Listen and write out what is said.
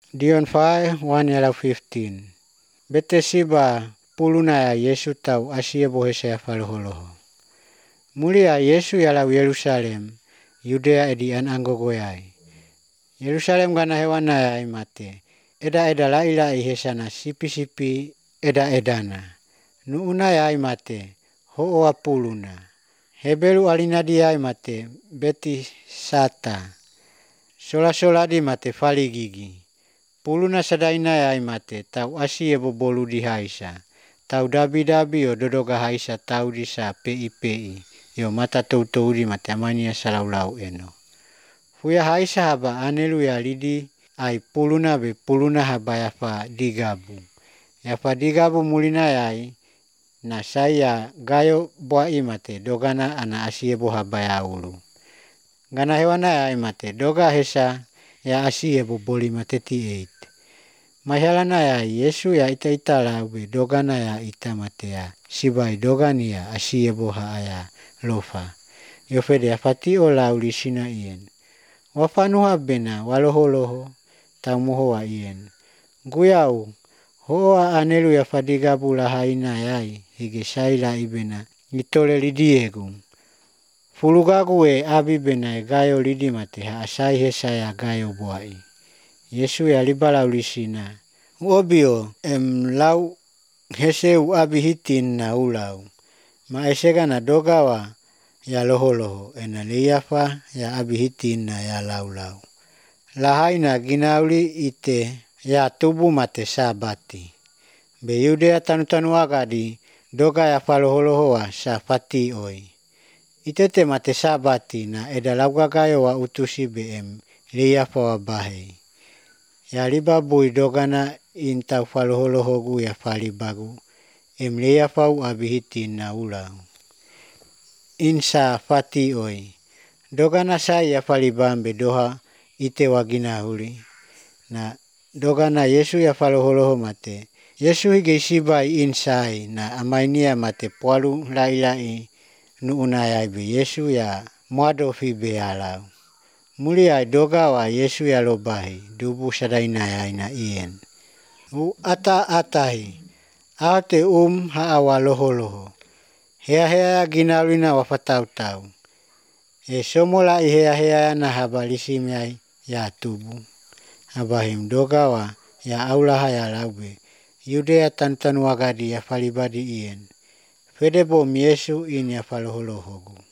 Dion 5, 1 ela 15. Bete siba puluna ya Yesu tau asie bohesa ya faloholoho. Mulia Yesu ya lau Yerusalem, Yudea edi an anggogoyai. Yerusalem gana hewana ya imate. Eda laila ihesana sipi-sipi eda-edana. Nuuna ya imate, ho'oa puluna. Hebelu alinadi ya imate, beti sata. Sola-soladi mate faligigi. Puluna sadaina ya imate, tau asie bobolu di haisa. Tau dabi-dabi yo dodoga haisa tau disa pei-pei. Yo mata tou-toudi mate amania salau-lau eno. Fuya haisa haba anelu ya lidi ai puluna be puluna haba yafa digabu. Yafa digabu mulina yai na saya gayo boa imate dogana ana asie bo haba ya ulu. Gana hewana ya imate doga hesa ya asie bo boli mate ti 8. Mahalana ya Yesu ya ita lau be dogana ya ita mate ya sibai dogani ya asie bo ya lofa. Yofede ya fati o lau lisina ien. Wafanuha bena waloholoho tau moho wa ien. Guyau hoa anelu ya fadigabu la haina yai hige saila ibena itole lidiegu. Fulugagu abi bena gayo lidi mate ha asai hesa ya gayo boai. Yesu ya libala ulisina. Uobio lau hese abi hitin na ulau. Ma esega na dogawa ya loholoho ena liafa ya abi hitin na ya lau. Lahaina ginauli ite ya tubu mate sabati. Be Yudea tanu agadi doga ya faloholohoa sa fati oi. Itete mate sabati na eda laugagayo wa utusi beem liafa wa bahe. Ya libabui dogana intau faloholohogu ya falibagu. Liafa u abihiti na ulau. Insa fati oi. Dogana sai ya falibambe doha ite wagina huli. Na dogana Yesu ya faloholoho mate. Yesu hige isibai insai na amainia mate pualu lai nuuna ya be Yesu ya muadofi be alau. Mulia doga wa Yesu ya lobahi dubu sadaina ya ina ien. Atahi. Aate haa loholoho. Hea ginalina wafatau-tau. Somola hea na habalisi miai ya tubu. Abahim doga wa ya aulaha ya laube. Yudea tanu agadi ya falibadi ien. Fedebo Yesu in ya faloholohogu.